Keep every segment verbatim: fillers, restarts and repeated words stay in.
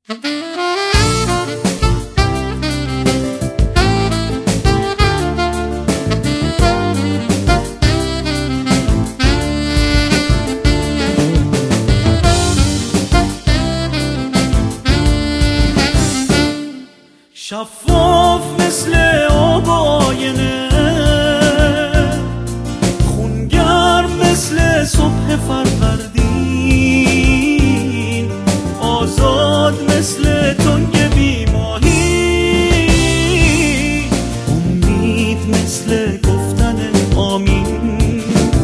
شفاف مثل آب آینه، خونگرم مثل صبح فروردین، آزاد مثل تنگ بیماهی، امید مثل گفتن آمین،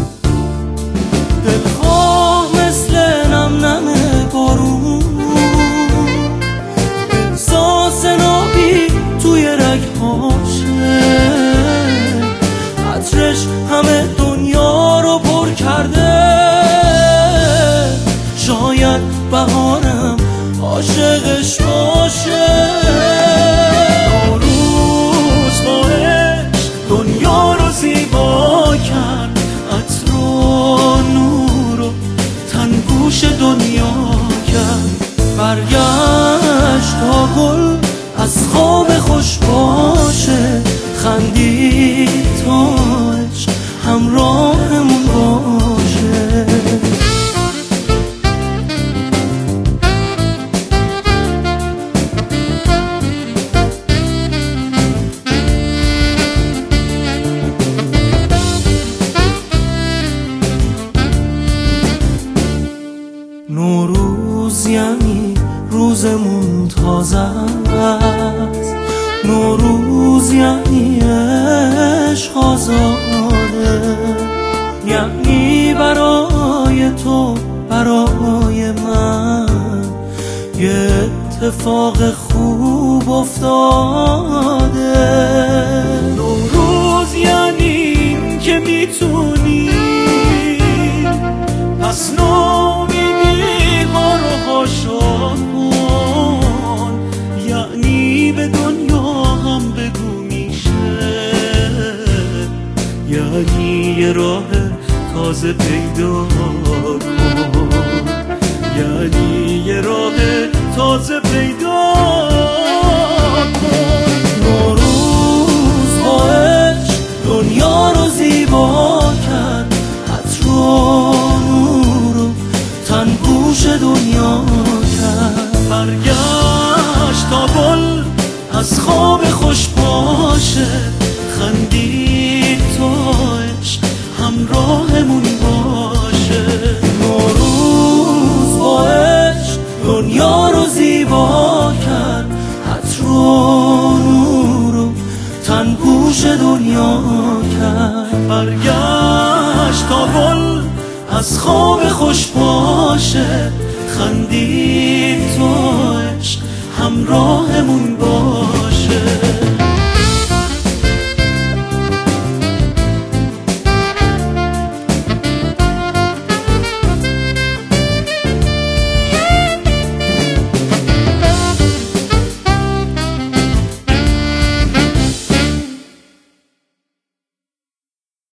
دلخواه مثل نم نم بارون، احساس نابی توی رگهاشه، عطرش همه دنیا رو پر کرده، شاید بهارم عاشقش باشه. نوروز با عشق دنیا رو زیبا کرد، عطر و نور و تنگوش دنیا کرد، برگشت تا گل از خواب خوش باشه، خندید تا عشق همراهمون باشه. نوروز یعنی روزمون تازه است، نوروز یعنی عشق آزاده، یعنی برای تو برای من یه اتفاق خوب افتاده. نوروز یعنی این که میتونی پس ناامیدی ها رو حاشا کن، یعنی به دنیا هم بگو میشه، یعنی یه راه تازه پیدا کن، یعنی یه راه تازه پیدا کن. نوروز با عشق دنیا رو زیبا کرد، عطر و نور و تنگوش دنیا کرد، برگشت تا گل از خواب خوش باشه، خندید تا عشق همراهمون باشه. نوروز با عشق دنیا رو زیبا کرد، عطر و نور و تنگوش دنیا کرد، برگشت تا گل از خواب خوش باشه، خندید تا عشق همراهمون باشه.